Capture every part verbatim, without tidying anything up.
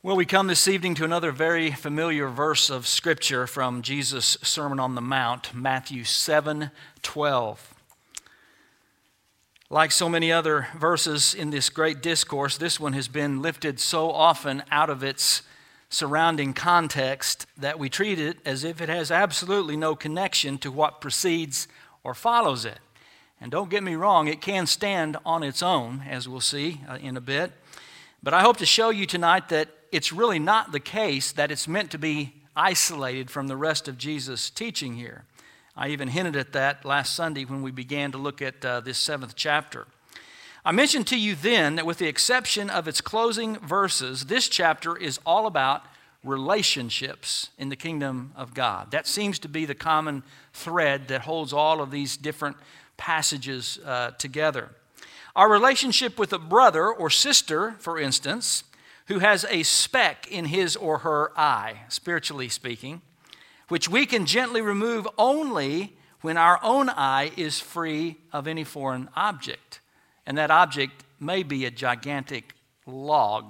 Well, we come this evening to another very familiar verse of Scripture from Jesus' Sermon on the Mount, Matthew seven twelve. Like so many other verses in this great discourse, this one has been lifted so often out of its surrounding context that we treat it as if it has absolutely no connection to what precedes or follows it. And don't get me wrong, it can stand on its own, as we'll see uh, in a bit. But I hope to show you tonight that it's really not the case that it's meant to be isolated from the rest of Jesus' teaching here. I even hinted at that last Sunday when we began to look at uh, this seventh chapter. I mentioned to you then that with the exception of its closing verses, this chapter is all about relationships in the kingdom of God. That seems to be the common thread that holds all of these different passages uh, together. Our relationship with a brother or sister, for instance, who has a speck in his or her eye, spiritually speaking, which we can gently remove only when our own eye is free of any foreign object. And that object may be a gigantic log.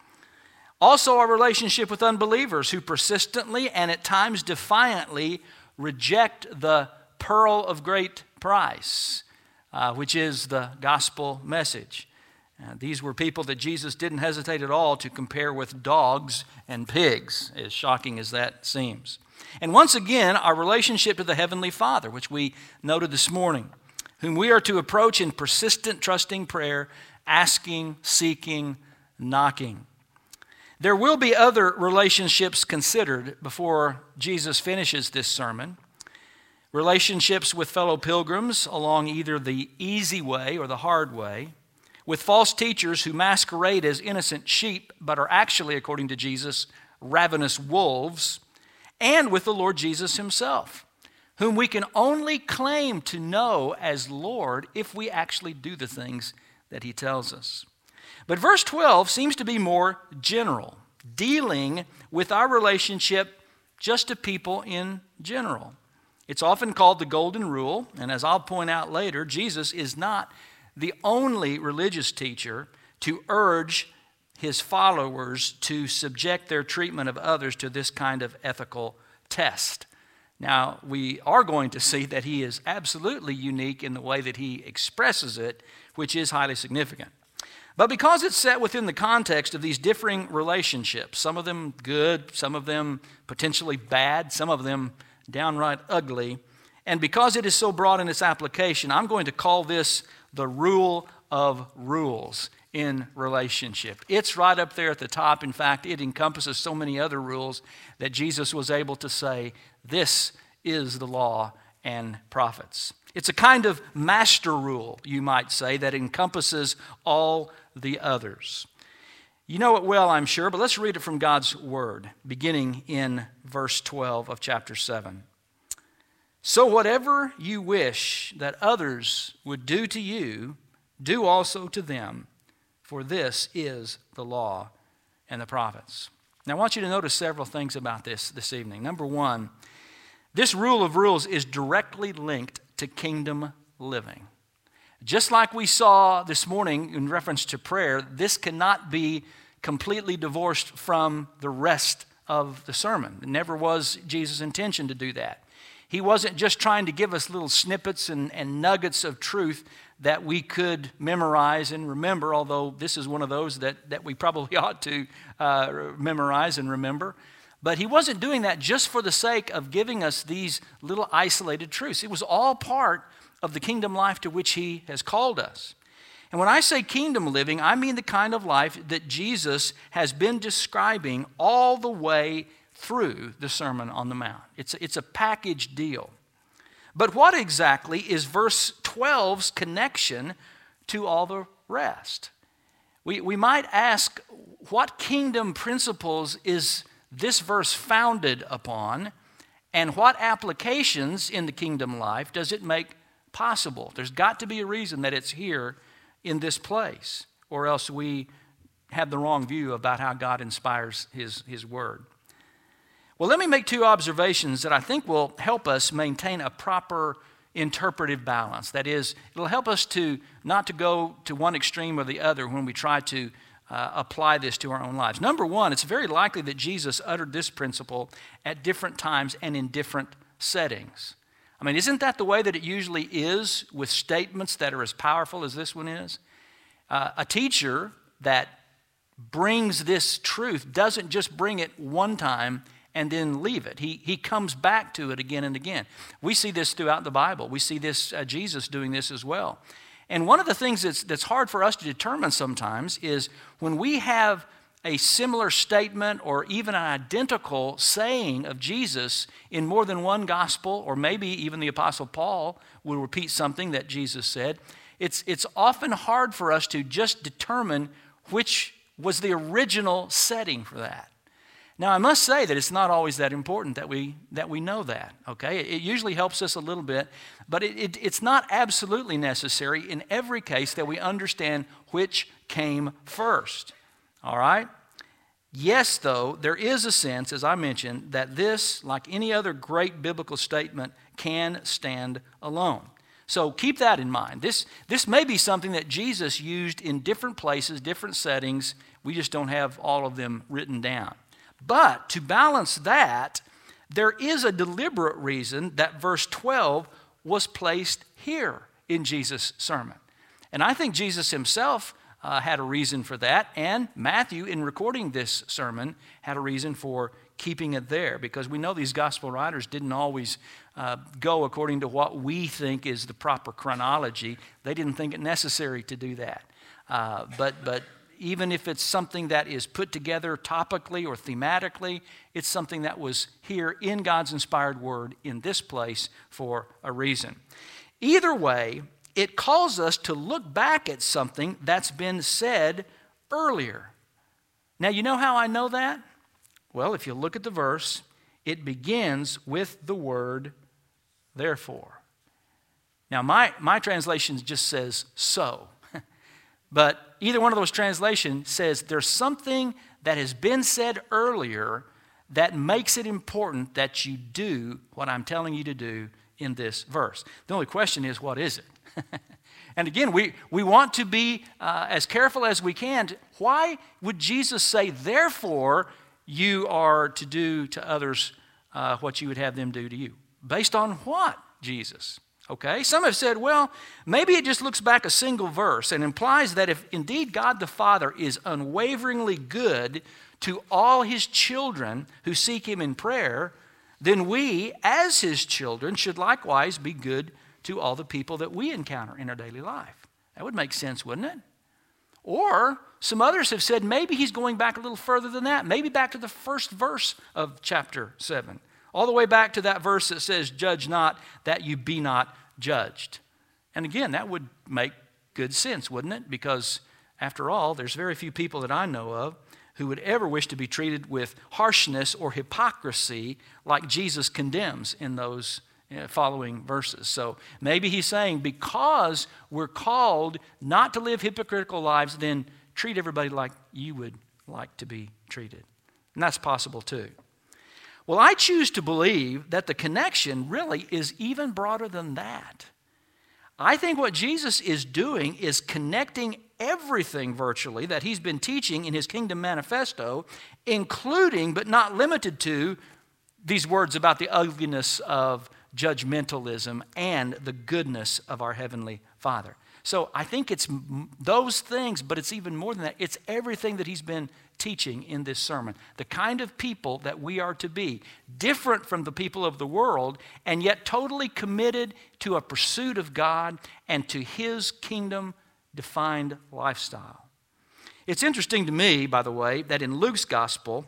Also, our relationship with unbelievers who persistently and at times defiantly reject the pearl of great price, uh, which is the gospel message. Uh, these were people that Jesus didn't hesitate at all to compare with dogs and pigs, as shocking as that seems. And once again, our relationship to the Heavenly Father, which we noted this morning, whom we are to approach in persistent, trusting prayer, asking, seeking, knocking. There will be other relationships considered before Jesus finishes this sermon. Relationships with fellow pilgrims along either the easy way or the hard way, with false teachers who masquerade as innocent sheep but are actually, according to Jesus, ravenous wolves, and with the Lord Jesus himself, whom we can only claim to know as Lord if we actually do the things that he tells us. But verse twelve seems to be more general, dealing with our relationship just to people in general. It's often called the Golden Rule, and as I'll point out later, Jesus is not the only religious teacher to urge his followers to subject their treatment of others to this kind of ethical test. Now, we are going to see that he is absolutely unique in the way that he expresses it, which is highly significant. But because it's set within the context of these differing relationships, some of them good, some of them potentially bad, some of them downright ugly, and because it is so broad in its application, I'm going to call this the rule of rules in relationship. It's right up there at the top. In fact, it encompasses so many other rules that Jesus was able to say, this is the law and prophets. It's a kind of master rule, you might say, that encompasses all the others. You know it well, I'm sure, but let's read it from God's word, beginning in verse twelve of chapter seven. So whatever you wish that others would do to you, do also to them, for this is the law and the prophets. Now I want you to notice several things about this this evening. Number one, this rule of rules is directly linked to kingdom living. Just like we saw this morning in reference to prayer, this cannot be completely divorced from the rest of the sermon. It never was Jesus' intention to do that. He wasn't just trying to give us little snippets and, and nuggets of truth that we could memorize and remember, although this is one of those that, that we probably ought to uh, memorize and remember. But he wasn't doing that just for the sake of giving us these little isolated truths. It was all part of the kingdom life to which he has called us. And when I say kingdom living, I mean the kind of life that Jesus has been describing all the way through the Sermon on the Mount. It's, it's a package deal. But what exactly is verse twelve's connection to all the rest? We, we might ask, what kingdom principles is this verse founded upon, and what applications in the kingdom life does it make possible? There's got to be a reason that it's here in this place, or else we have the wrong view about how God inspires his, his word. Well, let me make two observations that I think will help us maintain a proper interpretive balance. That is, it'll help us to not to go to one extreme or the other when we try to uh, apply this to our own lives. Number one, it's very likely that Jesus uttered this principle at different times and in different settings. I mean, isn't that the way that it usually is with statements that are as powerful as this one is? Uh, a teacher that brings this truth doesn't just bring it one time and then leave it. He, he comes back to it again and again. We see this throughout the Bible. We see this uh, Jesus doing this as well. And one of the things that's, that's hard for us to determine sometimes is when we have a similar statement or even an identical saying of Jesus in more than one gospel, or maybe even the Apostle Paul will repeat something that Jesus said, it's, it's often hard for us to just determine which was the original setting for that. Now, I must say that it's not always that important that we that we know that, okay? It, it usually helps us a little bit, but it, it, it's not absolutely necessary in every case that we understand which came first, all right? Yes, though, there is a sense, as I mentioned, that this, like any other great biblical statement, can stand alone. So keep that in mind. This, this may be something that Jesus used in different places, different settings. We just don't have all of them written down. But to balance that, there is a deliberate reason that verse twelve was placed here in Jesus' sermon. And I think Jesus himself uh, had a reason for that, and Matthew, in recording this sermon, had a reason for keeping it there, because we know these gospel writers didn't always uh, go according to what we think is the proper chronology. They didn't think it necessary to do that. Uh, but but even if it's something that is put together topically or thematically, it's something that was here in God's inspired word in this place for a reason. Either way, it calls us to look back at something that's been said earlier. Now, you know how I know that? Well, if you look at the verse, it begins with the word therefore. Now, my, my translation just says so. But either one of those translations says there's something that has been said earlier that makes it important that you do what I'm telling you to do in this verse. The only question is, what is it? And again, we, we want to be uh, as careful as we can. Why would Jesus say, therefore, you are to do to others uh, what you would have them do to you? Based on what, Jesus? Okay, some have said, well, maybe it just looks back a single verse and implies that if indeed God the Father is unwaveringly good to all his children who seek him in prayer, then we, as his children, should likewise be good to all the people that we encounter in our daily life. That would make sense, wouldn't it? Or some others have said maybe he's going back a little further than that, maybe back to the first verse of chapter seven. All the way back to that verse that says, judge not that you be not judged. And again, that would make good sense, wouldn't it? Because after all, there's very few people that I know of who would ever wish to be treated with harshness or hypocrisy like Jesus condemns in those following verses. So maybe he's saying because we're called not to live hypocritical lives, then treat everybody like you would like to be treated. And that's possible too. Well, I choose to believe that the connection really is even broader than that. I think what Jesus is doing is connecting everything virtually that he's been teaching in his Kingdom Manifesto, including but not limited to these words about the ugliness of judgmentalism and the goodness of our Heavenly Father. So I think it's those things, but it's even more than that. It's everything that he's been teaching in this sermon. The kind of people that we are to be, different from the people of the world, and yet totally committed to a pursuit of God and to his kingdom-defined lifestyle. It's interesting to me, by the way, that in Luke's gospel,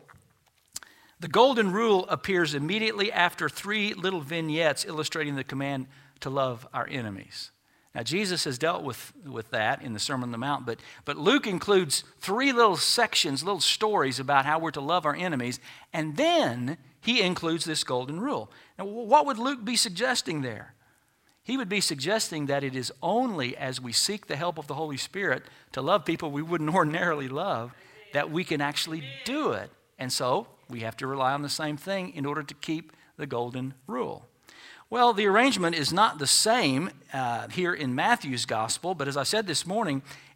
the golden rule appears immediately after three little vignettes illustrating the command to love our enemies. Now, Jesus has dealt with, with that in the Sermon on the Mount, but, but Luke includes three little sections, little stories about how we're to love our enemies, and then he includes this golden rule. Now, what would Luke be suggesting there? He would be suggesting that it is only as we seek the help of the Holy Spirit to love people we wouldn't ordinarily love that we can actually do it. And so we have to rely on the same thing in order to keep the golden rule. Well, the arrangement is not the same uh, here in Matthew's gospel, but as I said this morning,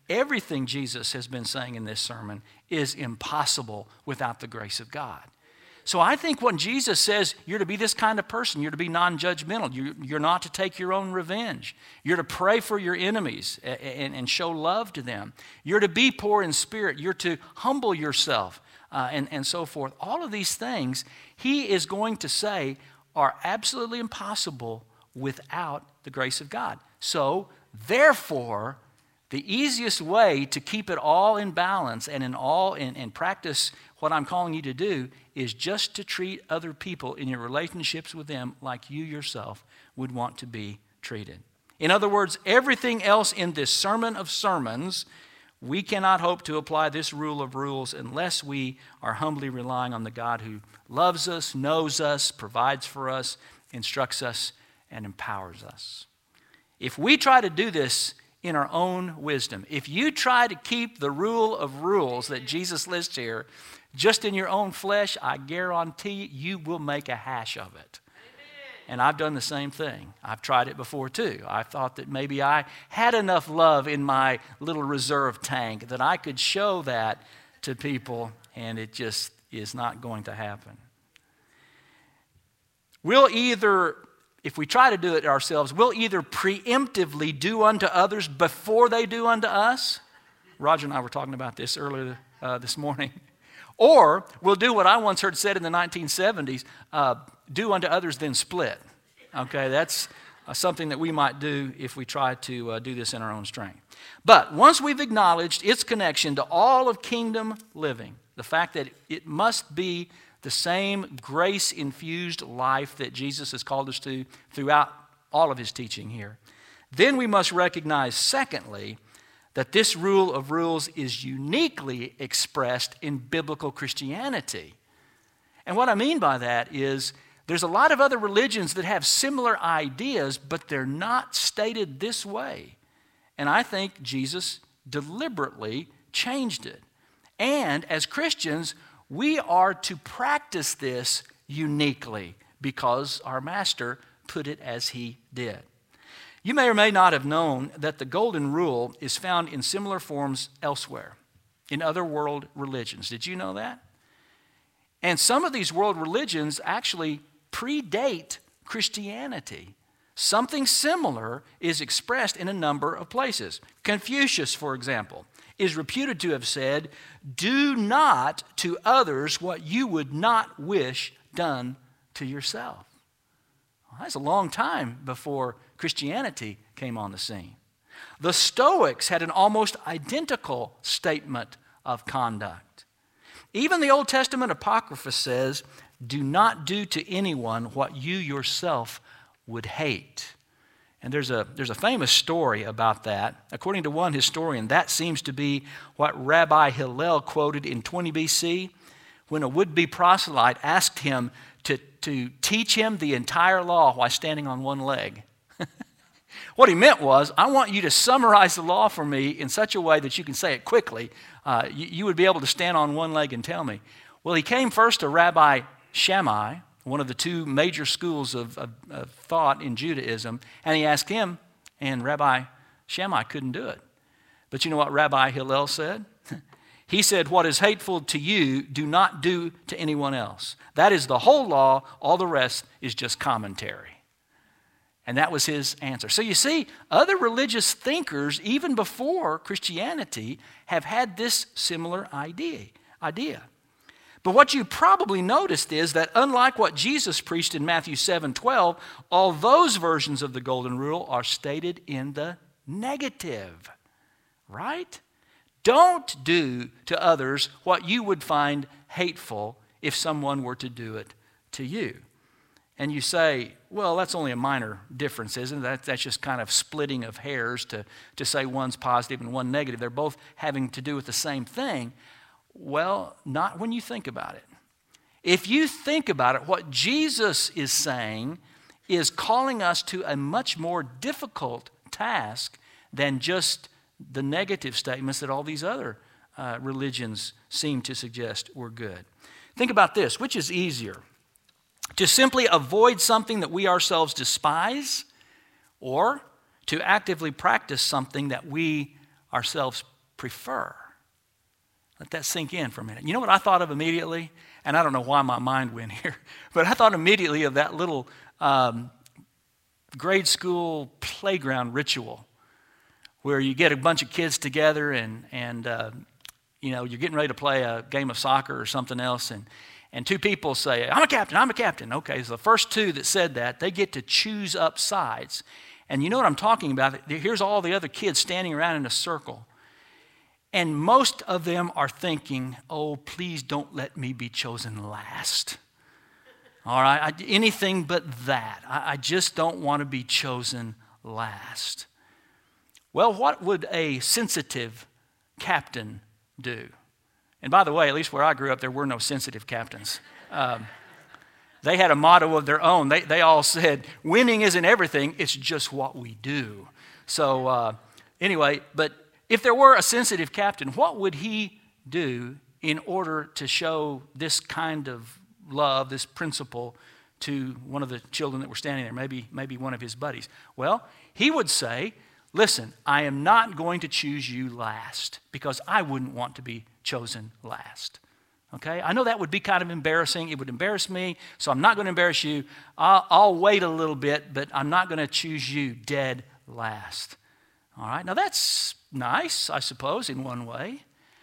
everything Jesus has been saying in this sermon is impossible without the grace of God. So I think when Jesus says you're to be this kind of person, you're to be non-judgmental, you, you're not to take your own revenge, you're to pray for your enemies and, and, and show love to them, you're to be poor in spirit, you're to humble yourself, uh, and, and so forth. All of these things he is going to say are absolutely impossible without the grace of God. So therefore, the easiest way to keep it all in balance and in all and, and practice what I'm calling you to do is just to treat other people in your relationships with them like you yourself would want to be treated. In other words, everything else in this sermon of sermons, we cannot hope to apply this rule of rules unless we are humbly relying on the God who loves us, knows us, provides for us, instructs us, and empowers us. If we try to do this in our own wisdom, if you try to keep the rule of rules that Jesus lists here just in your own flesh, I guarantee you, you will make a hash of it. And I've done the same thing. I've tried it before too. I thought that maybe I had enough love in my little reserve tank that I could show that to people, and it just is not going to happen. We'll either, if we try to do it ourselves, we'll either preemptively do unto others before they do unto us. Roger and I were talking about this earlier uh, this morning. Or we'll do what I once heard said in the nineteen seventies, uh, do unto others, then split. Okay, that's uh, something that we might do if we try to uh, do this in our own strength. But once we've acknowledged its connection to all of kingdom living, the fact that it must be the same grace-infused life that Jesus has called us to throughout all of his teaching here, then we must recognize, secondly, that this rule of rules is uniquely expressed in biblical Christianity. And what I mean by that is there's a lot of other religions that have similar ideas, but they're not stated this way. And I think Jesus deliberately changed it. And as Christians, we are to practice this uniquely because our Master put it as he did. You may or may not have known that the Golden Rule is found in similar forms elsewhere, in other world religions. Did you know that? And some of these world religions actually predate Christianity. Something similar is expressed in a number of places. Confucius, for example, is reputed to have said, "Do not to others what you would not wish done to yourself." Well, that's a long time before Christianity came on the scene. The Stoics had an almost identical statement of conduct. Even the Old Testament Apocrypha says, "Do not do to anyone what you yourself would hate." And there's a, there's a famous story about that. According to one historian, that seems to be what Rabbi Hillel quoted in twenty B C when a would-be proselyte asked him to, to teach him the entire law while standing on one leg. What he meant was, I want you to summarize the law for me in such a way that you can say it quickly. Uh, you, you would be able to stand on one leg and tell me. Well, he came first to Rabbi Shammai, one of the two major schools of, of, of thought in Judaism, and he asked him, and Rabbi Shammai couldn't do it. But you know what Rabbi Hillel said? He said, "What is hateful to you, do not do to anyone else. That is the whole law. All the rest is just commentary." And that was his answer. So you see, other religious thinkers, even before Christianity, have had this similar idea. idea. But what you probably noticed is that unlike what Jesus preached in Matthew seven twelve, all those versions of the Golden Rule are stated in the negative, right? Don't do to others what you would find hateful if someone were to do it to you. And you say, well, that's only a minor difference, isn't it? That, that's just kind of splitting of hairs to, to say one's positive and one negative. They're both having to do with the same thing. Well, not when you think about it. If you think about it, what Jesus is saying is calling us to a much more difficult task than just the negative statements that all these other uh, religions seem to suggest were good. Think about this. Which is easier? To simply avoid something that we ourselves despise, or to actively practice something that we ourselves prefer. Let that sink in for a minute. You know what I thought of immediately? And I don't know why my mind went here, but I thought immediately of that little um, grade school playground ritual where you get a bunch of kids together and, and uh, you know, you're getting ready to play a game of soccer or something else, and, and two people say, I'm a captain, I'm a captain. Okay, so the first two that said that, they get to choose up sides. And you know what I'm talking about? Here's all the other kids standing around in a circle. And most of them are thinking, oh, please don't let me be chosen last. All right, I, anything but that. I, I just don't want to be chosen last. Well, what would a sensitive captain do? And by the way, at least where I grew up, there were no sensitive captains. Um, they had a motto of their own. They, they all said, winning isn't everything, it's just what we do. So uh, anyway, but if there were a sensitive captain, what would he do in order to show this kind of love, this principle, to one of the children that were standing there, maybe, maybe one of his buddies? Well, he would say, listen, I am not going to choose you last because I wouldn't want to be chosen last. Okay? I know that would be kind of embarrassing. It would embarrass me, so I'm not going to embarrass you. I'll, I'll wait a little bit, but I'm not going to choose you dead last. All right? Now that's nice, I suppose, in one way.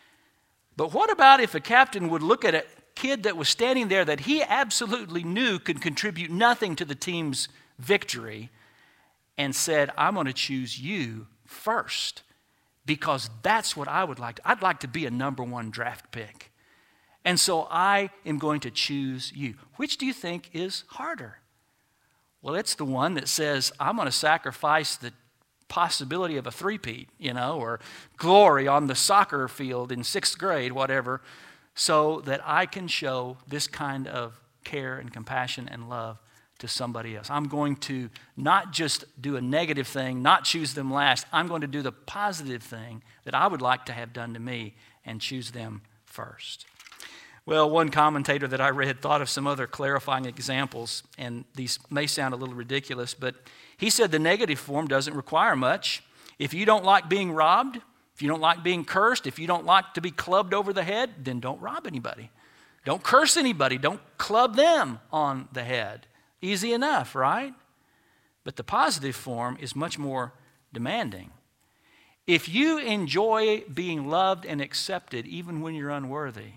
But what about if a captain would look at a kid that was standing there that he absolutely knew could contribute nothing to the team's victory and said, I'm going to choose you first because that's what I would like to. I'd like to be a number one draft pick. And so I am going to choose you. Which do you think is harder? Well, it's the one that says, I'm going to sacrifice the possibility of a three-peat, you know, or glory on the soccer field in sixth grade, whatever, so that I can show this kind of care and compassion and love to somebody else. I'm going to not just do a negative thing, not choose them last. I'm going to do the positive thing that I would like to have done to me and choose them first. Well, one commentator that I read thought of some other clarifying examples, and these may sound a little ridiculous, but he said the negative form doesn't require much. If you don't like being robbed, if you don't like being cursed, if you don't like to be clubbed over the head, then don't rob anybody. Don't curse anybody. Don't club them on the head. Easy enough, right? But the positive form is much more demanding. If you enjoy being loved and accepted even when you're unworthy,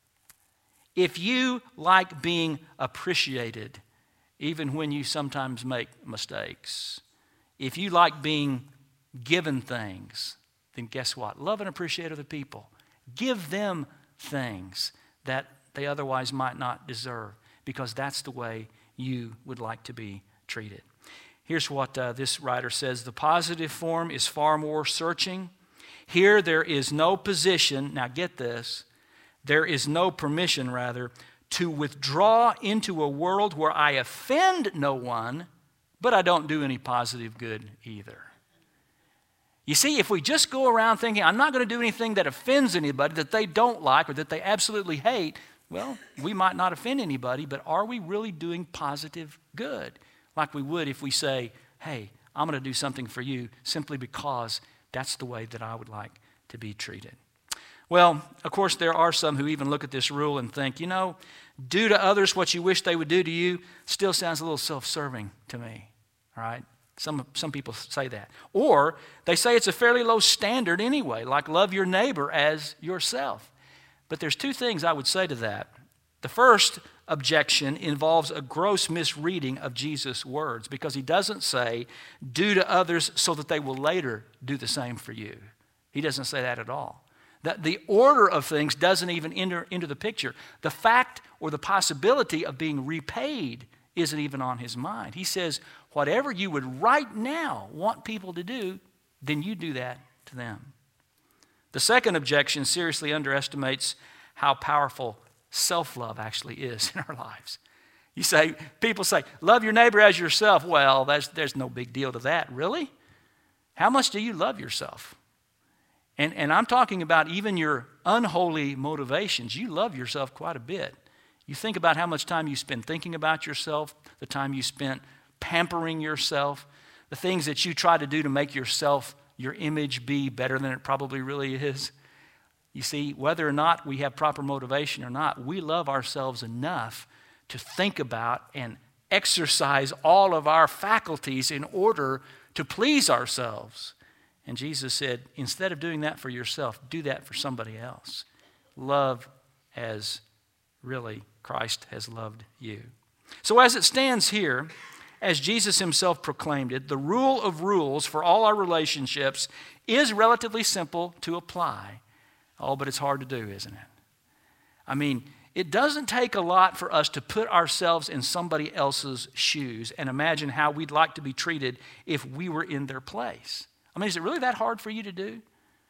if you like being appreciated even when you sometimes make mistakes, if you like being given things, then guess what? Love and appreciate other people. Give them things that they otherwise might not deserve because that's the way you would like to be treated. Here's what uh, this writer says. The positive form is far more searching. Here there is no position, now get this, there is no permission, rather, to withdraw into a world where I offend no one, but I don't do any positive good either. You see, if we just go around thinking, I'm not going to do anything that offends anybody, that they don't like, or that they absolutely hate, well, we might not offend anybody, but are we really doing positive good? Like we would if we say, hey, I'm going to do something for you simply because that's the way that I would like to be treated. Well, of course, there are some who even look at this rule and think, you know, do to others what you wish they would do to you still sounds a little self-serving to me, all right? Some, some people say that. Or they say it's a fairly low standard anyway, like love your neighbor as yourself. But there's two things I would say to that. The first objection involves a gross misreading of Jesus' words because he doesn't say, do to others so that they will later do the same for you. He doesn't say that at all. That the order of things doesn't even enter into the picture. The fact or the possibility of being repaid isn't even on his mind. He says, whatever you would right now want people to do, then you do that to them. The second objection seriously underestimates how powerful self-love actually is in our lives. You say, people say, love your neighbor as yourself. Well, there's, there's no big deal to that. Really? How much do you love yourself? And, and I'm talking about even your unholy motivations. You love yourself quite a bit. You think about how much time you spend thinking about yourself, the time you spent pampering yourself, the things that you try to do to make yourself your image be better than it probably really is? You see, whether or not we have proper motivation or not, we love ourselves enough to think about and exercise all of our faculties in order to please ourselves. And Jesus said, instead of doing that for yourself, do that for somebody else. Love as really Christ has loved you. So as it stands here, as Jesus himself proclaimed it, the rule of rules for all our relationships is relatively simple to apply. Oh, but it's hard to do, isn't it? I mean, it doesn't take a lot for us to put ourselves in somebody else's shoes and imagine how we'd like to be treated if we were in their place. I mean, is it really that hard for you to do?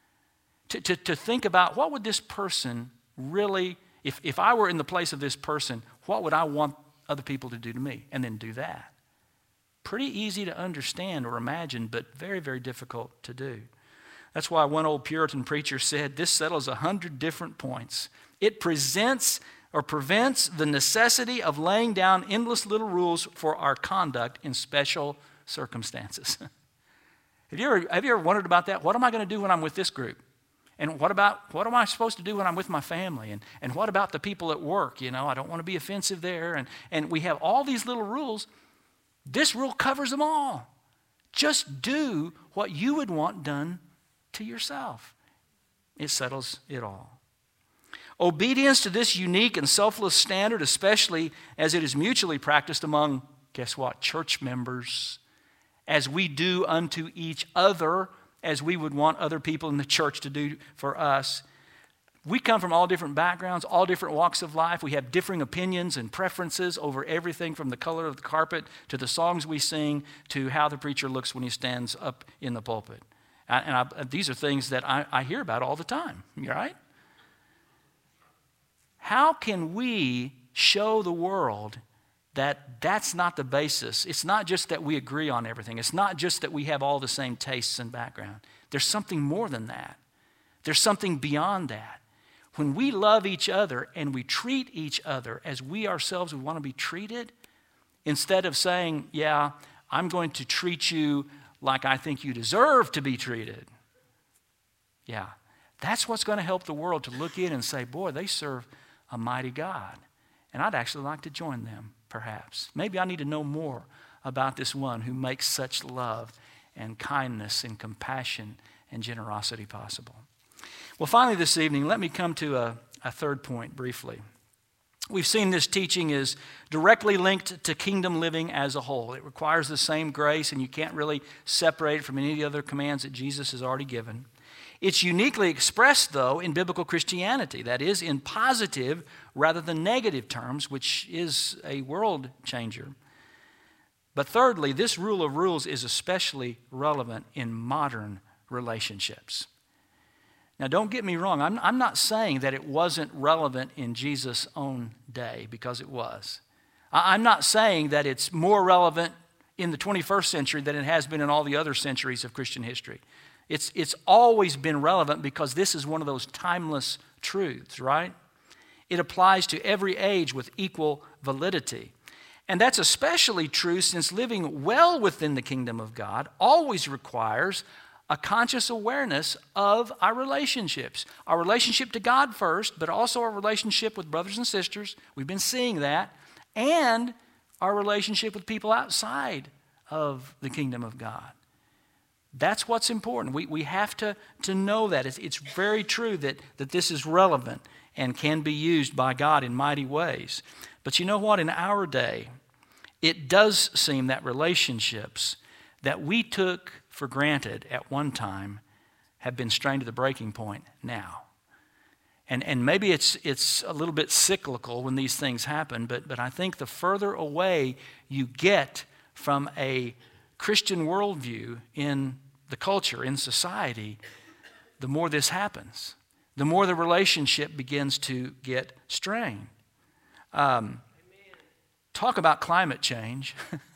To, to, to think about what would this person really, if, if I were in the place of this person, what would I want other people to do to me? And then do that. Pretty easy to understand or imagine, but very, very difficult to do. That's why one old Puritan preacher said, this settles a hundred different points. It presents or prevents the necessity of laying down endless little rules for our conduct in special circumstances. have, you ever, have you ever wondered about that? What am I going to do when I'm with this group? And what about, what am I supposed to do when I'm with my family? And, and what about the people at work? You know, I don't want to be offensive there. And, and we have all these little rules. This rule covers them all. Just do what you would want done to yourself. It settles it all. Obedience to this unique and selfless standard, especially as it is mutually practiced among, guess what, church members, as we do unto each other, as we would want other people in the church to do for us. We come from all different backgrounds, all different walks of life. We have differing opinions and preferences over everything from the color of the carpet to the songs we sing to how the preacher looks when he stands up in the pulpit. And I, these are things that I, I hear about all the time, right? How can we show the world that that's not the basis? It's not just that we agree on everything. It's not just that we have all the same tastes and background. There's something more than that. There's something beyond that. When we love each other and we treat each other as we ourselves would want to be treated, instead of saying, yeah, I'm going to treat you like I think you deserve to be treated. Yeah, that's what's going to help the world to look in and say, boy, they serve a mighty God. And I'd actually like to join them, perhaps. Maybe I need to know more about this one who makes such love and kindness and compassion and generosity possible. Well, finally this evening, let me come to a, a third point briefly. We've seen this teaching is directly linked to kingdom living as a whole. It requires the same grace, and you can't really separate it from any of the other commands that Jesus has already given. It's uniquely expressed, though, in biblical Christianity. That is, in positive rather than negative terms, which is a world changer. But thirdly, this rule of rules is especially relevant in modern relationships. Now, don't get me wrong. I'm, I'm not saying that it wasn't relevant in Jesus' own day, because it was. I, I'm not saying that it's more relevant in the twenty-first century than it has been in all the other centuries of Christian history. It's, it's always been relevant because this is one of those timeless truths, right? It applies to every age with equal validity. And that's especially true since living well within the kingdom of God always requires a conscious awareness of our relationships. Our relationship to God first, but also our relationship with brothers and sisters. We've been seeing that. And our relationship with people outside of the kingdom of God. That's what's important. We, we have to, to know that. It's, it's very true that, that this is relevant and can be used by God in mighty ways. But you know what? In our day, it does seem that relationships that we took for granted at one time have been strained to the breaking point now. And, and maybe it's, it's a little bit cyclical when these things happen, but, but I think the further away you get from a Christian worldview in the culture, in society, the more this happens. The more the relationship begins to get strained. Um, talk about climate change.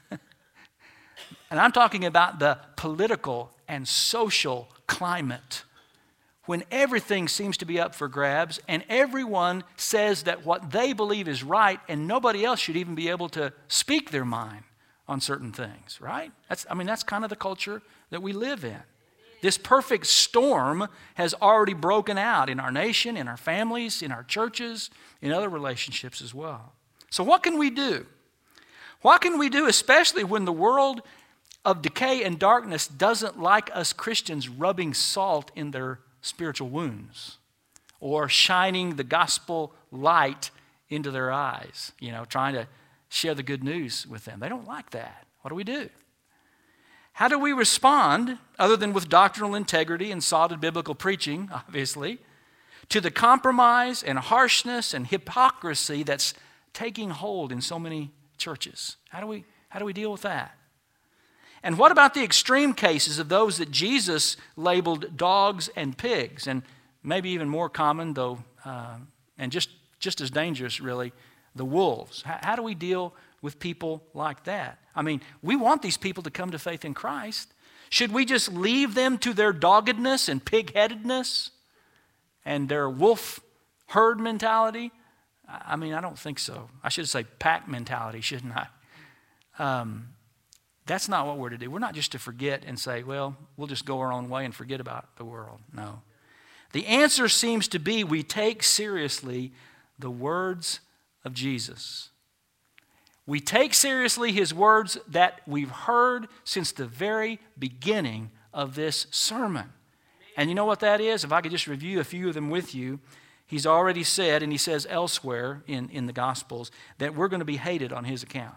And I'm talking about the political and social climate. When everything seems to be up for grabs and everyone says that what they believe is right and nobody else should even be able to speak their mind on certain things, right? That's, I mean, that's kind of the culture that we live in. This perfect storm has already broken out in our nation, in our families, in our churches, in other relationships as well. So what can we do? What can we do, especially when the world of decay and darkness doesn't like us Christians rubbing salt in their spiritual wounds or shining the gospel light into their eyes, you know, trying to share the good news with them? They don't like that. What do we do? How do we respond, other than with doctrinal integrity and solid biblical preaching, obviously, to the compromise and harshness and hypocrisy that's taking hold in so many churches? How do we, how do we deal with that? And what about the extreme cases of those that Jesus labeled dogs and pigs, and maybe even more common, though, uh, and just, just as dangerous, really, the wolves? How, how do we deal with people like that? I mean, we want these people to come to faith in Christ. Should we just leave them to their doggedness and pig-headedness and their wolf herd mentality? I mean, I don't think so. I should say pack mentality, shouldn't I? Um, that's not what we're to do. We're not just to forget and say, well, we'll just go our own way and forget about the world. No. The answer seems to be we take seriously the words of Jesus. We take seriously his words that we've heard since the very beginning of this sermon. And you know what that is? If I could just review a few of them with you. He's already said, and he says elsewhere in, in the Gospels, that we're going to be hated on his account.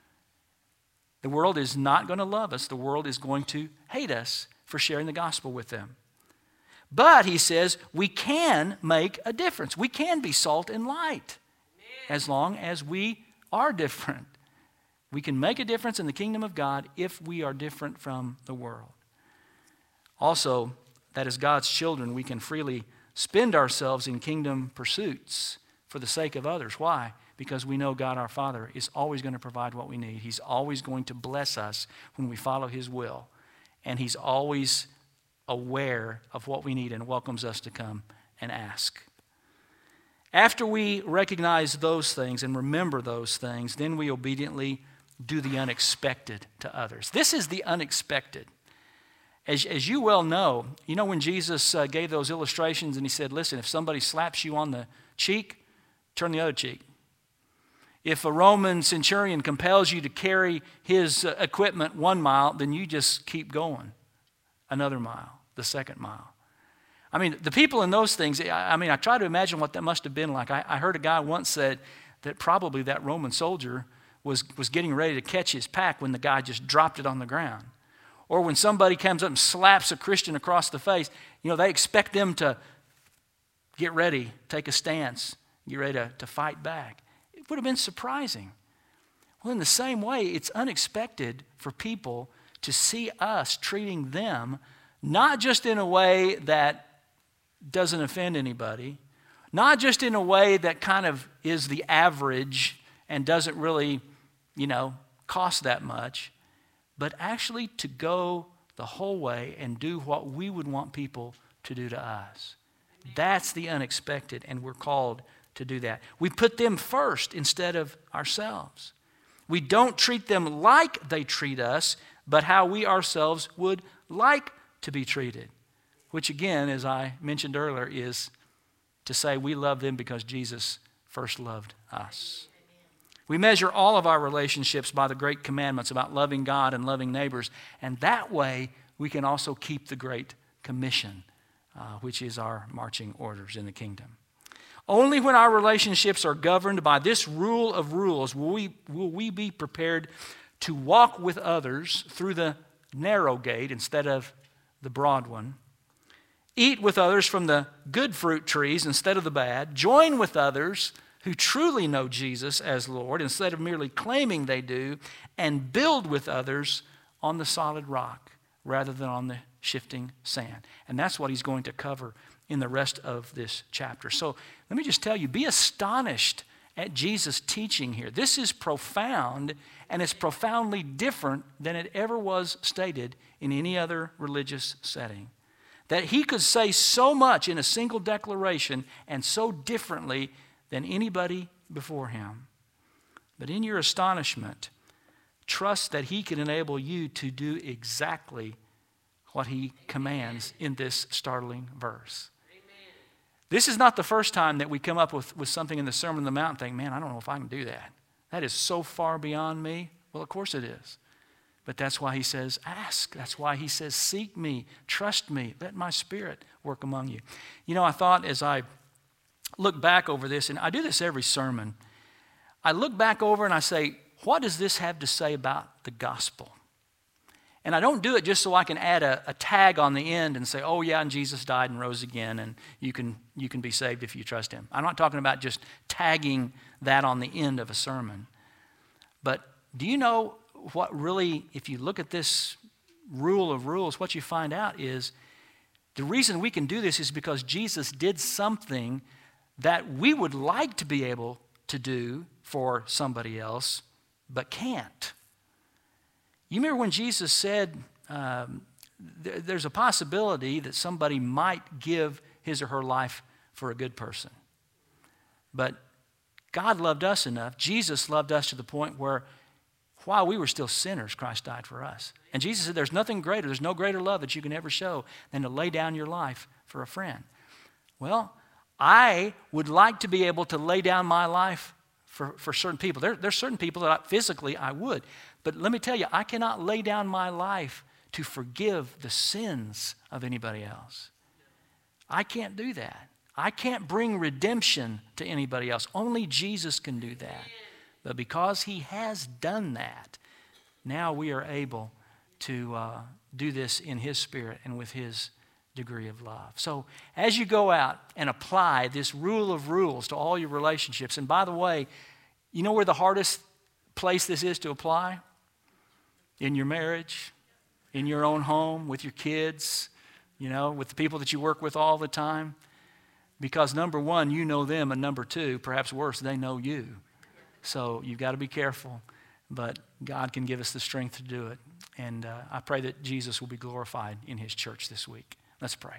The world is not going to love us. The world is going to hate us for sharing the gospel with them. But, he says, we can make a difference. We can be salt and light as long as we are different. We can make a difference in the kingdom of God if we are different from the world. Also, that as God's children, we can freely spend ourselves in kingdom pursuits for the sake of others. Why? Because we know God our Father is always going to provide what we need. He's always going to bless us when we follow his will. And he's always aware of what we need and welcomes us to come and ask. After we recognize those things and remember those things, then we obediently do the unexpected to others. This is the unexpected. As, as you well know, you know when Jesus uh, gave those illustrations and he said, listen, if somebody slaps you on the cheek, turn the other cheek. If a Roman centurion compels you to carry his uh, equipment one mile, then you just keep going another mile, the second mile. I mean, the people in those things, I mean, I try to imagine what that must have been like. I, I heard a guy once said that probably that Roman soldier was, was getting ready to catch his pack when the guy just dropped it on the ground. Or when somebody comes up and slaps a Christian across the face, you know, they expect them to get ready, take a stance, get ready to, to fight back. It would have been surprising. Well, in the same way, it's unexpected for people to see us treating them not just in a way that doesn't offend anybody, not just in a way that kind of is the average and doesn't really, you know, cost that much, but actually to go the whole way and do what we would want people to do to us. That's the unexpected, and we're called to do that. We put them first instead of ourselves. We don't treat them like they treat us, but how we ourselves would like to be treated. Which again, as I mentioned earlier, is to say we love them because Jesus first loved us. We measure all of our relationships by the great commandments about loving God and loving neighbors, and that way we can also keep the Great Commission, uh, which is our marching orders in the kingdom. Only when our relationships are governed by this rule of rules will we, will we be prepared to walk with others through the narrow gate instead of the broad one, eat with others from the good fruit trees instead of the bad, join with others who truly know Jesus as Lord instead of merely claiming they do, and build with others on the solid rock rather than on the shifting sand. And that's what he's going to cover in the rest of this chapter. So let me just tell you, be astonished at Jesus' teaching here. This is profound, and it's profoundly different than it ever was stated in any other religious setting. That he could say so much in a single declaration and so differently than anybody before him. But in your astonishment, trust that he can enable you to do exactly what he commands in this startling verse. This is not the first time that we come up with, with something in the Sermon on the Mount and think, man, I don't know if I can do that. That is so far beyond me. Well, of course it is. But that's why he says, ask. That's why he says, seek me, trust me, let my Spirit work among you. You know, I thought as I look back over this, and I do this every sermon, I look back over and I say, what does this have to say about the gospel? And I don't do it just so I can add a, a tag on the end and say, oh yeah, and Jesus died and rose again, and you can, you can be saved if you trust him. I'm not talking about just tagging that on the end of a sermon. But do you know what really, if you look at this rule of rules, what you find out is the reason we can do this is because Jesus did something that we would like to be able to do for somebody else, but can't. You remember when Jesus said um, th- there's a possibility that somebody might give his or her life for a good person. But God loved us enough, Jesus loved us to the point where while we were still sinners, Christ died for us. And Jesus said there's nothing greater, there's no greater love that you can ever show than to lay down your life for a friend. Well, I would like to be able to lay down my life for, for certain people. There, there's certain people that I, physically I would. But let me tell you, I cannot lay down my life to forgive the sins of anybody else. I can't do that. I can't bring redemption to anybody else. Only Jesus can do that. But because he has done that, now we are able to uh, do this in his Spirit and with his degree of love. So as you go out and apply this rule of rules to all your relationships, and by the way, you know where the hardest place this is to apply? In your marriage, in your own home, with your kids, you know, with the people that you work with all the time. Because number one, you know them, and number two, perhaps worse, they know you. So you've got to be careful, but God can give us the strength to do it. And uh, I pray that Jesus will be glorified in his church this week. Let's pray.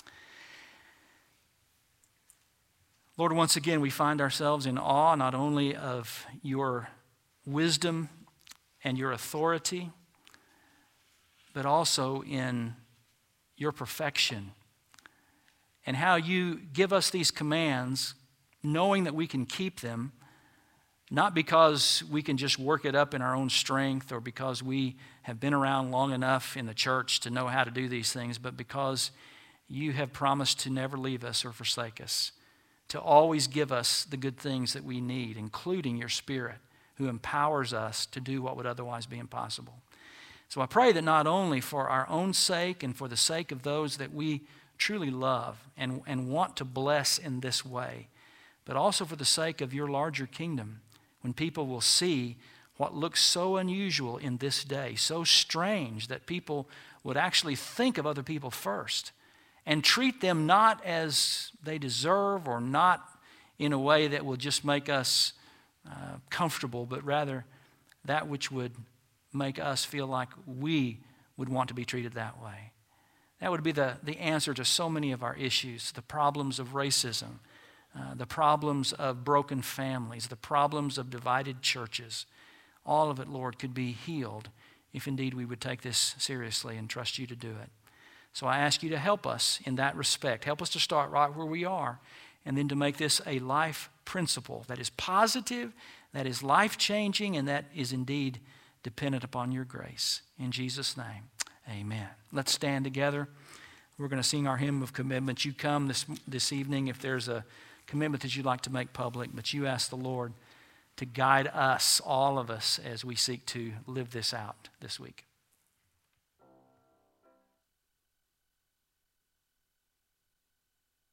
Lord, once again, we find ourselves in awe not only of your wisdom and your authority, but also in your perfection and how you give us these commands knowing that we can keep them, not because we can just work it up in our own strength or because we have been around long enough in the church to know how to do these things, but because you have promised to never leave us or forsake us, to always give us the good things that we need, including your Spirit, who empowers us to do what would otherwise be impossible. So I pray that not only for our own sake and for the sake of those that we truly love and, and want to bless in this way, but also for the sake of your larger kingdom, when people will see what looks so unusual in this day, so strange that people would actually think of other people first and treat them not as they deserve or not in a way that will just make us uh, comfortable, but rather that which would make us feel like we would want to be treated that way. That would be the, the answer to so many of our issues, the problems of racism, uh, the problems of broken families, the problems of divided churches. All of it, Lord, could be healed if indeed we would take this seriously and trust you to do it. So I ask you to help us in that respect. Help us to start right where we are and then to make this a life principle that is positive, that is life-changing, and that is indeed dependent upon your grace. In Jesus' name, amen. Let's stand together. We're going to sing our hymn of commitment. You come this, this evening if there's a commitment that you'd like to make public, but you ask the Lord to guide us, all of us, as we seek to live this out this week.